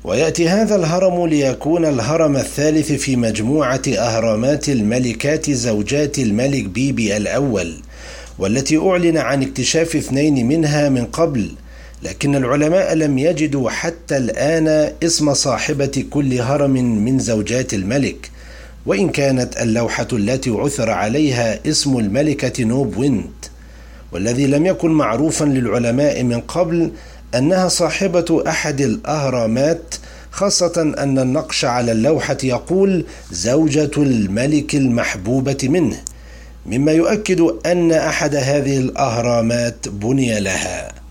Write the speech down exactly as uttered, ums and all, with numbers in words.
ويأتي هذا الهرم ليكون الهرم الثالث في مجموعة أهرامات الملكات زوجات الملك بيبي الأول، والتي أعلن عن اكتشاف اثنين منها من قبل، لكن العلماء لم يجدوا حتى الآن اسم صاحبة كل هرم من زوجات الملك، وإن كانت اللوحة التي عثر عليها اسم الملكة نوب ويند، والذي لم يكن معروفا للعلماء من قبل أنها صاحبة أحد الأهرامات، خاصة أن النقش على اللوحة يقول زوجة الملك المحبوبة منه، مما يؤكد أن أحد هذه الأهرامات بني لها.